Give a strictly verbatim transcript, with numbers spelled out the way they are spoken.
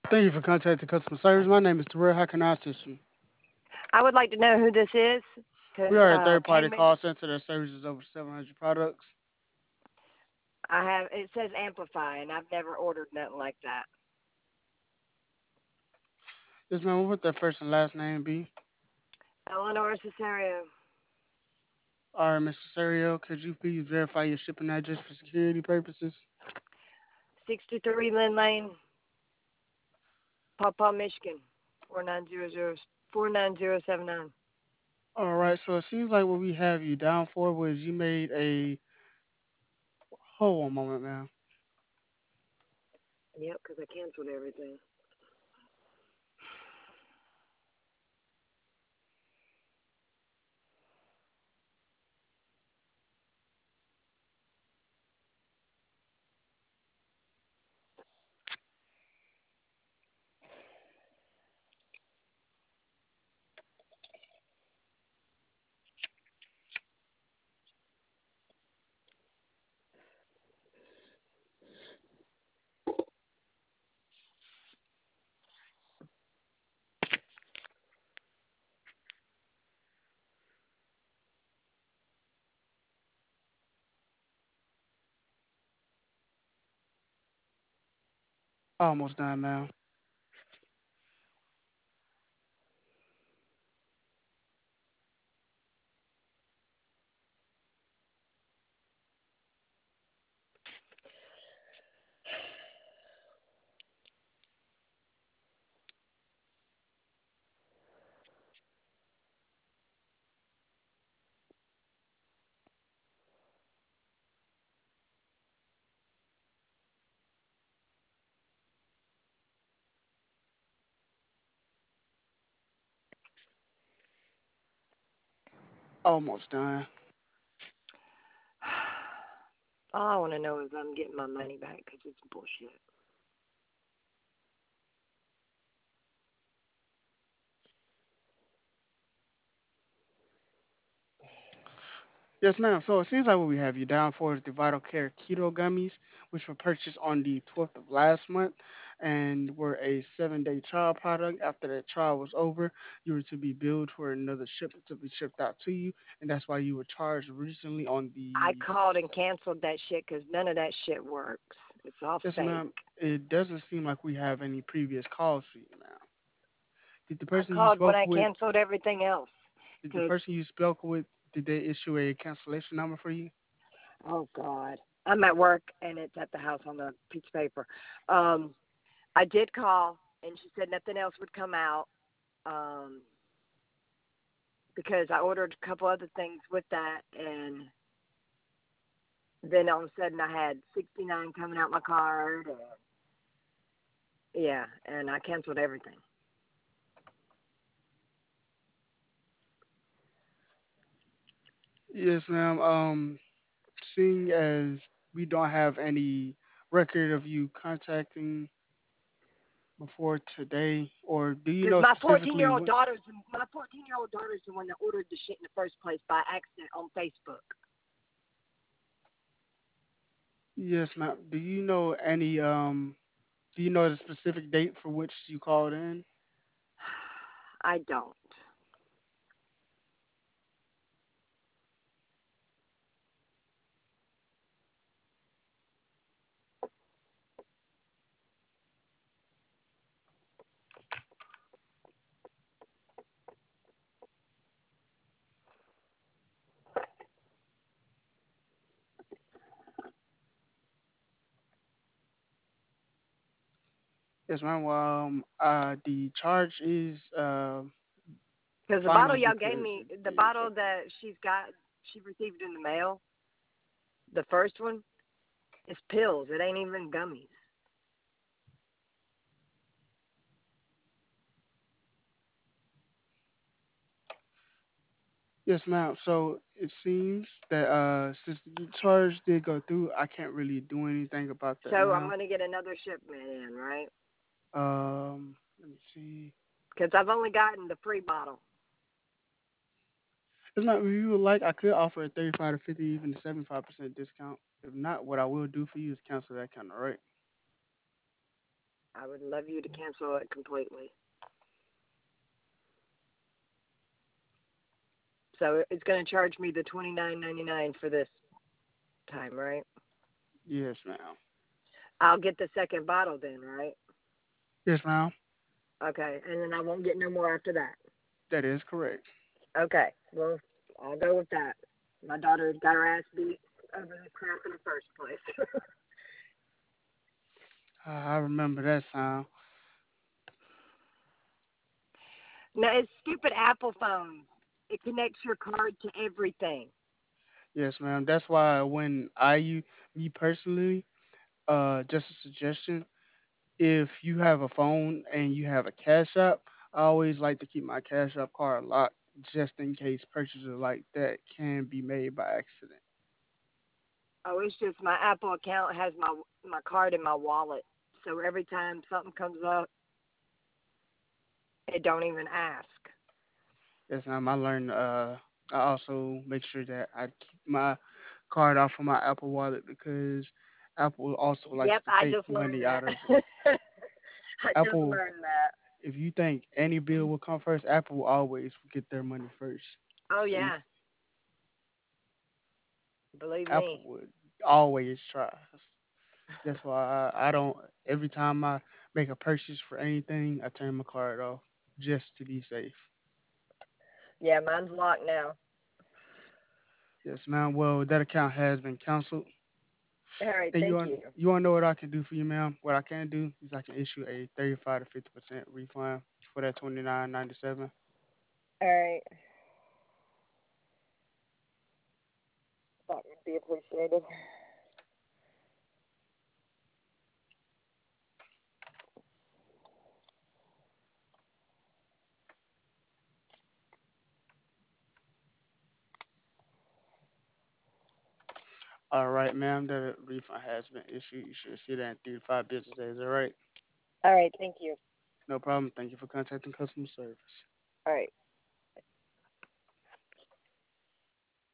Thank you for contacting customer service. My name is Terrell. How can I assist you? I would like to know who this is We because are a uh, third party payment. call center that services over seven hundred products. I have it says Amplify, and I've never ordered nothing like that. Yes, ma'am. What would that first and last name be? Eleanor Cesario, All right, mister Serio, could you please verify your shipping address for security purposes? sixty-three Lynn Lane, Paw Paw, Michigan, four nine zero zero four nine zero seven nine. All right, so it seems like what we have you down for was you made a. Hold one moment, ma'am. Yep, because I canceled everything. Almost done, ma'am. Almost done. All I want to know is I'm getting my money back because it's bullshit. Yes, ma'am. So it seems like what we have you down for is the Vital Care Keto Gummies, which were purchased on the twelfth of last month and were a seven day trial product. After that trial was over, you were to be billed for another shipment to be shipped out to you, and that's why you were charged recently on I the. called and canceled that shit because none of that shit works. It's all Yes, fake. ma'am. It doesn't seem like we have any previous calls for you, ma'am. Did the I person you called when spoke I with, canceled everything else did the because, person you spoke with, did they issue a cancellation number for you? oh, God. I'm at work and it's at the house on the piece of paper. Um, I did call and she said nothing else would come out um, because I ordered a couple other things with that. And then all of a sudden I had sixty-nine coming out my card. And, yeah, and I canceled everything. Yes, ma'am. Um, seeing as we don't have any record of you contacting before today, or do you Because know my fourteen year specifically old what? daughter's my fourteen year old daughter's the one that ordered the shit in the first place by accident on Facebook. Yes, ma'am. Do you know any? Um, do you know the specific date for which you called in? I don't. Yes, ma'am. Well, um, uh, the charge is uh Because the final bottle y'all gave because me, it the is bottle over. that she's got, she received in the mail, the first one, is pills. It ain't even gummies. Yes, ma'am. So it seems that uh since the charge did go through, I can't really do anything about that So I'm now. going to get another shipment in, right? Um, let me see. Because I've only gotten the free bottle. It's not if you would like, I could offer a thirty-five to fifty, even a seventy-five percent discount. If not, what I will do for you is cancel that account, all right? I would love you to cancel it completely. So it's going to charge me the twenty nine ninety nine for this time, right? Yes, ma'am. I'll get the second bottle then, right? Yes, ma'am. Okay, and then I won't get no more after that. That is correct. Okay, well, I'll go with that. My daughter got her ass beat over the crap in the first place. Uh, I remember that sound. No, it's stupid Apple phones. It connects your card to everything. Yes, ma'am. That's why when I u- me personally, uh, just a suggestion. If you have a phone and you have a Cash App, I always like to keep my Cash App card locked just in case purchases like that can be made by accident. Oh, it's just my Apple account has my my card in my wallet. So every time something comes up, it don't even ask. Yes, ma'am. I learned. Uh, I also make sure that I keep my card off of my Apple Wallet because Apple also likes Yep, to I take just learned money out of that. I just Apple. learned that. If you think any bill will come first, Apple will always get their money first. Oh So yeah, believe Apple me. would always try. That's why I, I don't. Every time I make a purchase for anything, I turn my card off just to be safe. Yeah, mine's locked now. Yes, ma'am. Well, that account has been canceled. All right, And you thank want you. you want to know what I can do for you, ma'am? What I can do is I can issue a thirty-five to fifty percent refund for that twenty-nine ninety-seven. All right, that would be appreciated. All right, ma'am. The refund has been issued. You should see that in three to five business days. All right. All right, thank you. No problem. Thank you for contacting customer service. All right.